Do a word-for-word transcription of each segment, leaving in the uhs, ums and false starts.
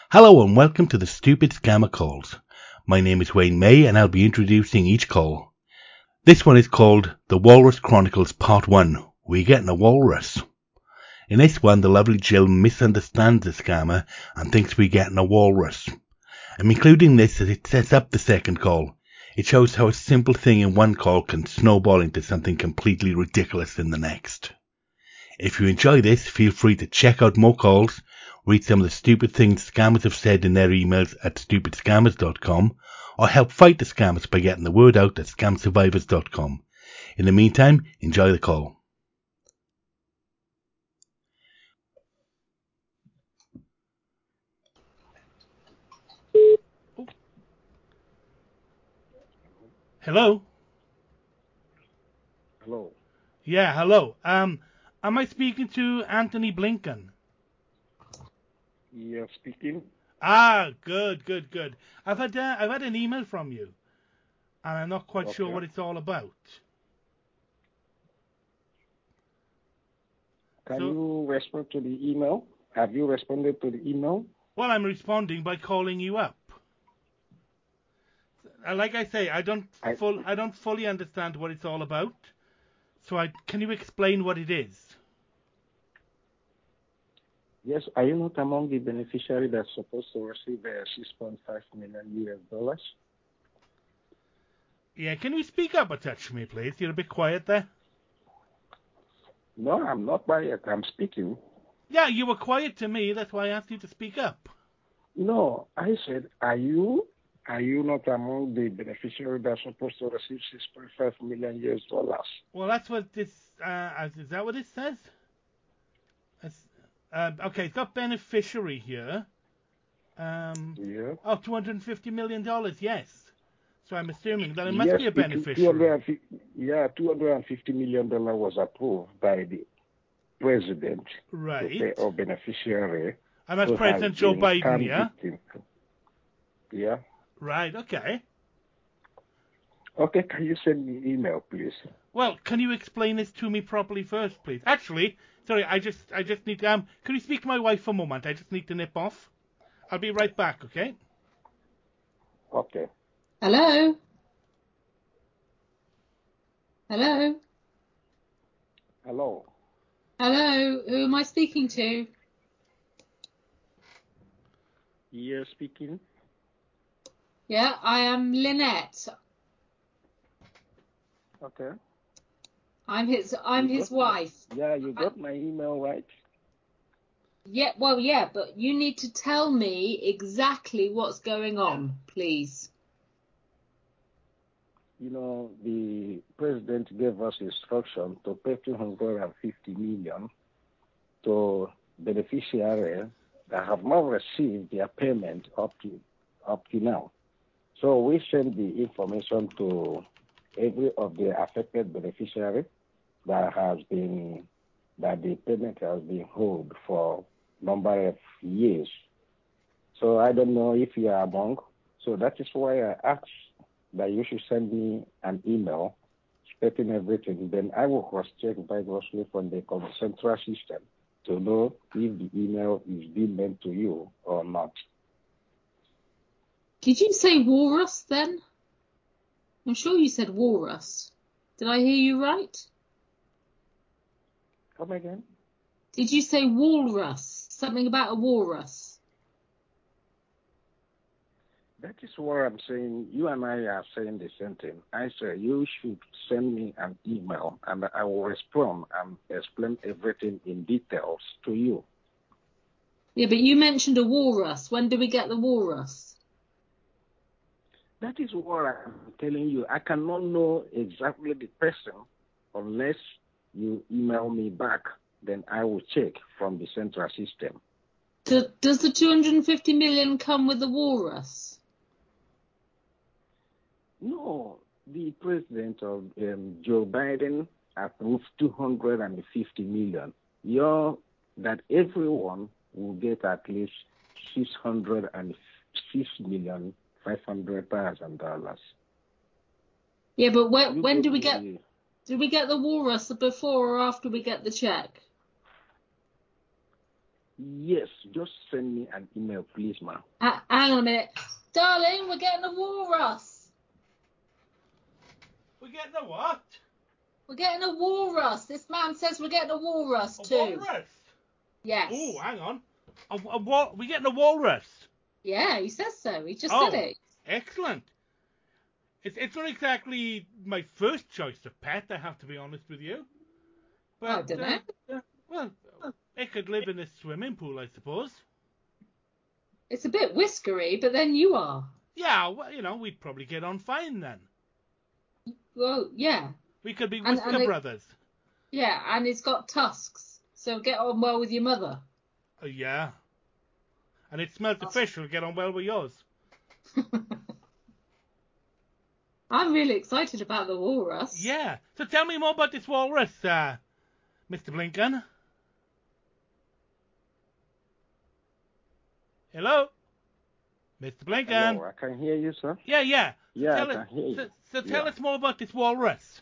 Hello and welcome to the Stupid Scammer Calls. My name is Wayne May and I'll be introducing each call. This one is called The Walrus Chronicles Part one. We're getting a walrus. In this one, the lovely Jill misunderstands the scammer and thinks we're getting a walrus. I'm including this as it sets up the second call. It shows how a simple thing in one call can snowball into something completely ridiculous in the next. If you enjoy this, feel free to check out more calls, read some of the stupid things scammers have said in their emails at stupid scammers dot com, or help fight the scammers by getting the word out at scam survivors dot com. In the meantime, enjoy the call. Hello? Hello. Yeah, hello. Um, am I speaking to Anthony Blinken? Yes, speaking. Ah, good, good, good. I've had uh, I've had an email from you, and I'm not quite sure Okay. what it's all about. Can So, you respond to the email? Have you responded to the email? well, I'm responding by calling you up. Uh, Like I say, I don't I, full I don't fully understand what it's all about. So, I can you explain what it is? yes, are you not among the beneficiaries that's supposed to receive uh, six point five million U S dollars? Yeah, can you speak up a touch for me, please? You're a bit quiet there. No, I'm not quiet. I'm speaking. Yeah, you were quiet to me. That's why I asked you to speak up. No, I said, are you are you not among the beneficiaries that's supposed to receive six point five million U S dollars? Well, that's what this. Uh, is that what it says? It's, uh, okay, it's got beneficiary here. Um, Yeah. oh, two hundred fifty million dollars. Yes. So I'm assuming that it must Yes, be a it, beneficiary. two hundred fifty, yeah, two hundred fifty million dollars was approved by the president to pay Right. a beneficiary And that's who has President Joe been Biden, scam yeah? victim. Yeah. Right, okay. Okay, can you send me email, please? Well, can you explain this to me properly first, please? Actually, sorry, I just I just need to, um can you speak to my wife for a moment? I just need to nip off. I'll be right back, okay? Okay. Hello? Hello? Hello. Hello? Who am I speaking to? Yes, speaking. Yeah, I am Lynette. Okay. I'm his I'm You his got my wife. yeah, you I, got my email right? yeah, well, yeah, but you need to tell me exactly what's going on, please. You know, the president gave us instruction to pay two hundred fifty million to beneficiaries that have not received their payment up to up to now. So we send the information to every of the affected beneficiary that has been that the payment has been held for number of years. So I don't know if you are among. So that is why I asked that you should send me an email stating everything. Then I will cross-check vigorously from the central system to know if the email is being meant to you or not. Did you say walrus then? I'm sure you said walrus. Did I hear you right? Come again? Did you say walrus? Something about a walrus? That is what I'm saying. You and I are saying the same thing. I say you should send me an email and I will respond and explain everything in details to you. Yeah, but you mentioned a walrus. When do we get the walrus? That is what I'm telling you. I cannot know exactly the person unless you email me back. Then I will check from the central system. Do, does the two hundred fifty million come with the walrus? No, the president of um, Joe Biden approved two hundred fifty million. You're, that everyone will get at least six hundred six million five hundred thousand dollars. Yeah, but when You when go do we to get? the Do we get the walrus before or after we get the check? Yes, just send me an email, please, ma'am. Uh, hang on a minute. Darling, we're getting a walrus. We're getting a what? We're getting a walrus. This man says we're getting a walrus A too. walrus? Yes. Oh, hang on. A, a wa- We're getting a walrus? Yeah, he says so. He just Oh, said it. excellent. It's, it's not exactly my first choice of pet, I have to be honest with you. But, I don't know. Uh, well, it could live in a swimming pool, I suppose. It's a bit whiskery, but then you are. Yeah, well, you know, we'd probably get on fine then. Well, yeah. We could be And- Whisker and it- brothers. Yeah, and it's got tusks. So get on well with your mother. Uh, yeah. And it smells of fish, will get on well with yours. I'm really excited about the walrus. Yeah. So tell me more about this walrus, uh, Mister Blinken. Hello? Mister Blinken. Hello, I can hear you, sir. Yeah, yeah. So Yeah, tell I us, can hear you. So, so tell Yeah. us more about this walrus.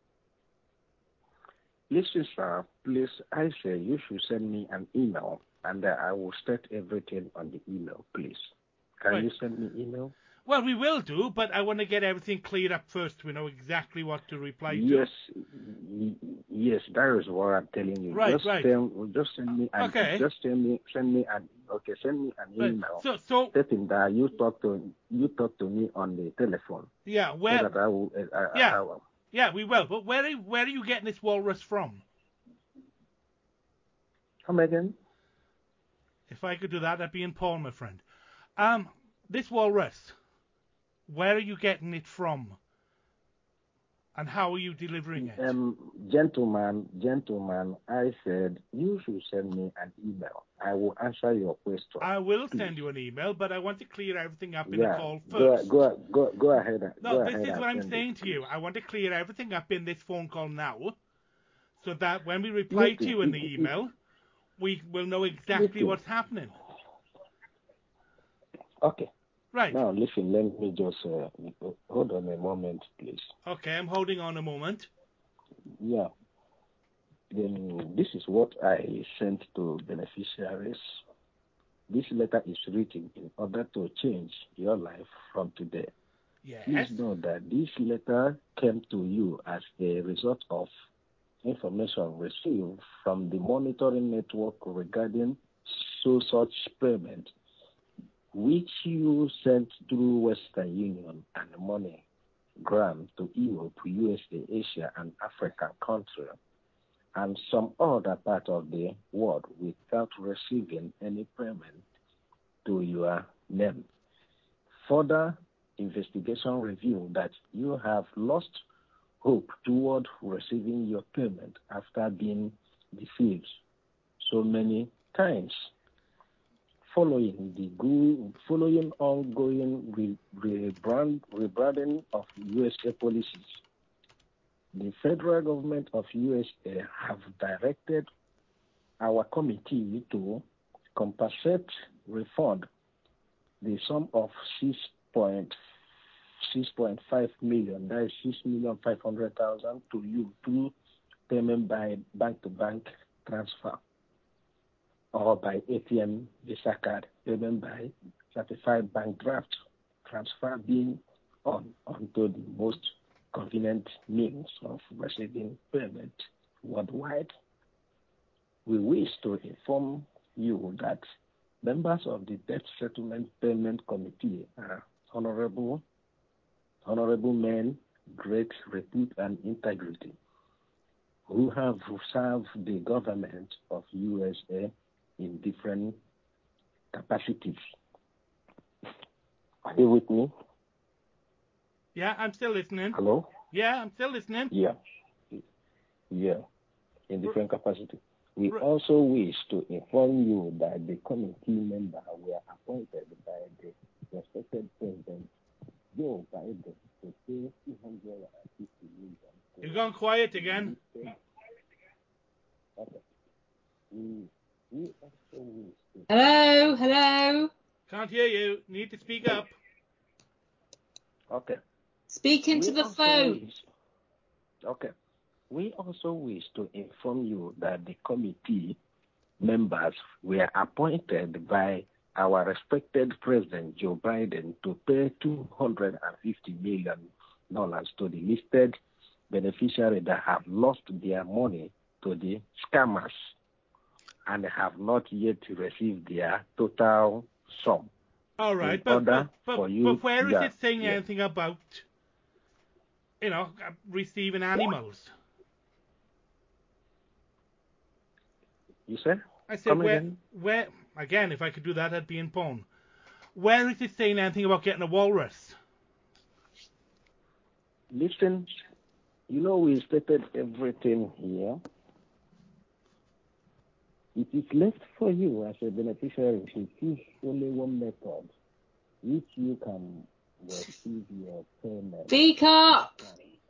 Listen, sir, please, I say you should send me an email, and uh, I will state everything on the email, please. Can Right. you send me email? Well, we will do, but I want to get everything cleared up first. We know exactly what to reply Yes, to. y- yes, that is what I'm telling you. Right, just right. Tell, just send me an, Okay. just send me, send me an, okay, send me an Right. email So, so stating that you talk to, you talk to me on the telephone. yeah, So where? that I will, I, I, Yeah. I will. Yeah, we will. But where are, where are you getting this walrus from? Come again? If I could do that, I'd be in Paul, my friend. Um, this walrus, where are you getting it from? And how are you delivering it? Um, gentleman, gentleman, I said you should send me an email. I will answer your question. I will please. send you an email, but I want to clear everything up in Yeah, the call go, first. go, go, go ahead. and- No, go this ahead is and what I'm send saying it, to you. please. I want to clear everything up in this phone call now, so that when we reply to you in the Listen, it- email, we will know exactly Listen. what's happening. Okay. Right. Now, listen, let me just uh, hold on a moment, please. Okay, I'm holding on a moment. Yeah. Then this is what I sent to beneficiaries. This letter is written in order to change your life from today. Yes. Please know that this letter came to you as a result of information received from the monitoring network regarding so such payment, which you sent through Western Union and MoneyGram to Europe, U S A, Asia, and African countries, and some other part of the world without receiving any payment to your name. Further investigation revealed that you have lost hope toward receiving your payment after being deceived so many times. Following the go- following ongoing re- rebrand, rebranding of U S A policies, the federal government of U S A have directed our committee to compensate, refund the sum of six point five million, that is six million five hundred thousand, to you through payment by bank-to-bank transfer or by A T M Visa card, payment by certified bank draft transfer being on onto the most convenient means of receiving payment worldwide. We wish to inform you that members of the Debt Settlement Payment Committee are honorable, honorable men, great repute and integrity, who have served the government of U S A in different capacities. Are you with me? Yeah, I'm still listening. Hello? Yeah, I'm still listening. Yeah. Yeah, in different capacity. We Right. also wish to inform you that the committee members were appointed by the respected President Joe Biden to pay two hundred fifty million. You're gone quiet again. Okay. We, we also wish to Hello, hello. Can't hear you. Need to speak up. Okay. Speak into We the also phone. wish- Okay. We also wish to inform you that the committee members were appointed by our respected President Joe Biden to pay two hundred fifty million dollars to the listed beneficiaries that have lost their money to the scammers and have not yet received their total sum. All right, In but, order but, for but, you- but where is yeah, it saying yeah. anything about, you know, uh, receiving animals? You said? I said, Come where, again? where, again, if I could do that, I'd be in porn. Where is it saying anything about getting a walrus? Listen, you know we stated everything here. It is left for you as a beneficiary to choose only one method which you can receive your payment. Speak up.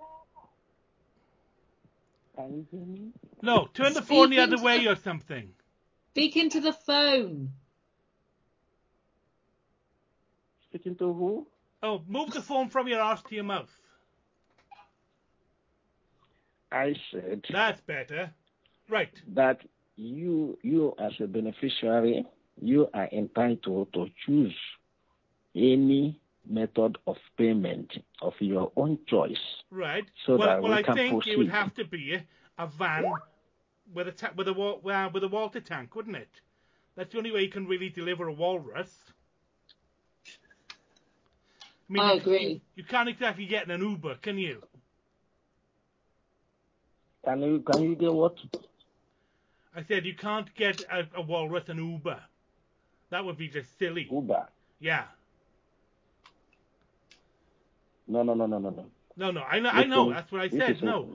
Can you hear me? No, turn the phone the Speak other into way the- or something. Speak into the phone. Speaking to who? Oh, move the phone from your arse to your mouth. I said That's better. Right. that you, you as a beneficiary, you are entitled to choose any method of payment of your own choice. Right. So well, that well, we I can think proceed. it would have to be a van with a ta- with a wa- uh, with a water tank, wouldn't it? That's the only way you can really deliver a walrus. I mean, I you, agree. You, you can't exactly get in an Uber, can you? Can you can you get what? I said you can't get a, a walrus an Uber. That would be just silly. Uber? Yeah. No, no, no, no, no, no. No, no. I know. I know. Listen, That's what I this said. is a- No.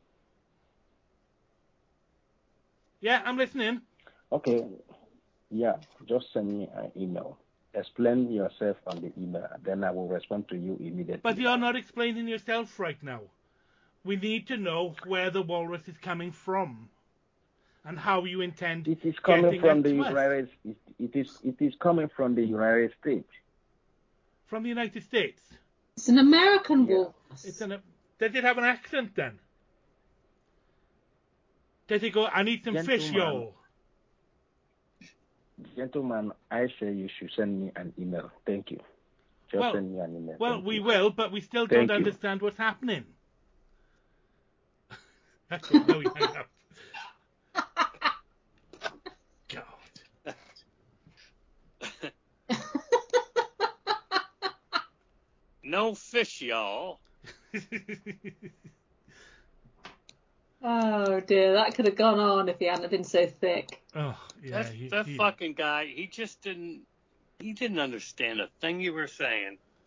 Yeah, I'm listening. Okay. Yeah, just send me an email. Explain yourself on the email, then I will respond to you immediately. But you're not explaining yourself right now. We need to know where the walrus is coming from, and how you intend It is coming getting from it the to us. United. It, it is it is coming from the United States. From the United States. It's an American Yeah. walrus. It's an. Does it have an accent then? Does it go? I need some fish, Gentleman. y'all. Gentlemen, I say you should send me an email. Thank you. Just Well- send me an email. Well, Thank we you. will, but we still Thank don't you. understand what's happening. That's it. No, we hung up. God. No fish, y'all. Oh dear, that could have gone on if he hadn't been so thick. Oh, yeah. that he, that he- fucking guy, he just didn't, he didn't understand a thing you were saying.